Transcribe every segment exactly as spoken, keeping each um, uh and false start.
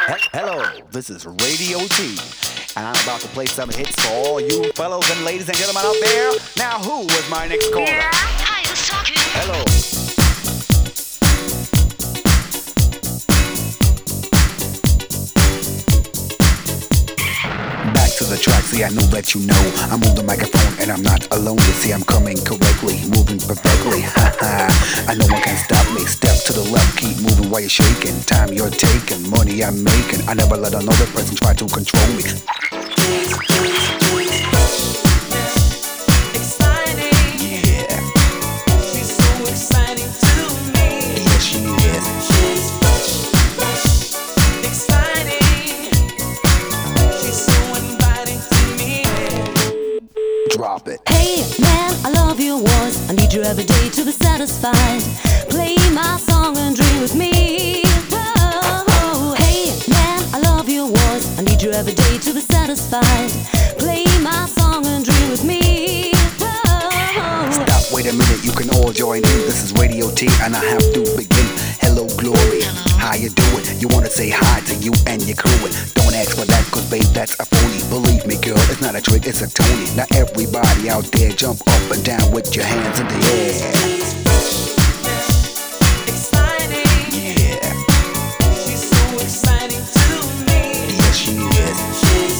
He- Hello, this is Radio T, and I'm about to play some hits for all you fellows and ladies and gentlemen out there. Now, who was my next caller? Yeah, hi, who's talking? Hello. Back to the track, see I know that you know I'm on the microphone and I'm not alone. You see I'm coming correctly, moving perfectly. Haha, I know one can stop me. Step to the left, keep moving while you're shaking. Time you're taking, money I'm making. I never let another person try to control me. Drop it. Hey man, I love your voice. I need you every day to be satisfied. Play my song and dream with me. Oh, hey man, I love your voice. I need you every day to be satisfied. Play my song and dream with me. Oh. Stop, wait a minute, you can all join in. This is Radio T and I have to begin. Hello, Glory. How you doing? You wanna say hi to you and your crew. Don't ask for that, cause babe, that's a phony. Believe me, girl, it's not a trick, it's a Tony. Now everybody out there, jump up and down with your hands in the air. Exciting. Yeah. She's so exciting to me. Yes, she is. She's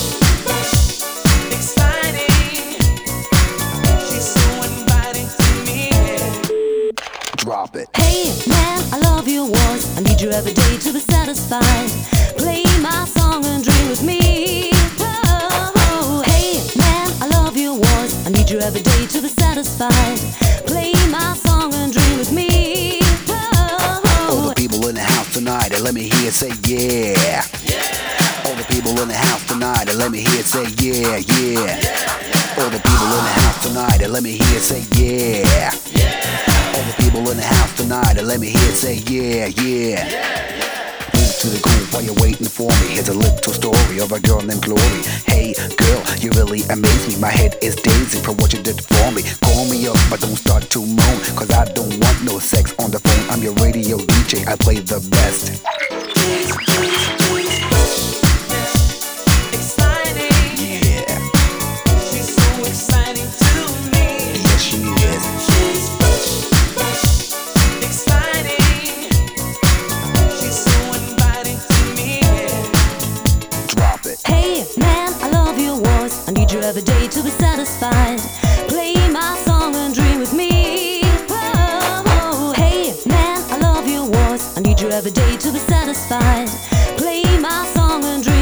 exciting. She's so inviting to me. Drop it. Hey man, I love your voice. I need you every day to be satisfied. Play my song and dream with me. Oh, hey man, I love your voice. I need you every day to be satisfied. Play my song and dream with me. All Oh, the people in the house tonight, and let me hear it say yeah. Yeah. All the people in the house tonight, and let me hear it say yeah, yeah. All the people in the house tonight, and let me hear it say yeah. All the people in the house tonight, and let me hear it say yeah, yeah. Move to the groove while you're waiting for me. Here's a little story of a girl named Glory. Hey girl, you really amaze me. My head is dazing from what you did for me. Call me up, but don't start to moan, cause I don't want no sex on the phone. I'm your radio D J, I play the best. Exciting. Yeah, She's so exciting to me. yes she is. She's exciting. She's so inviting to me. Drop it. hey man, I love your voice. I need you every day to be satisfied. Play my song and dream with me. Oh, hey man, I love your voice. I need you every day to be satisfied. Play my song and dream.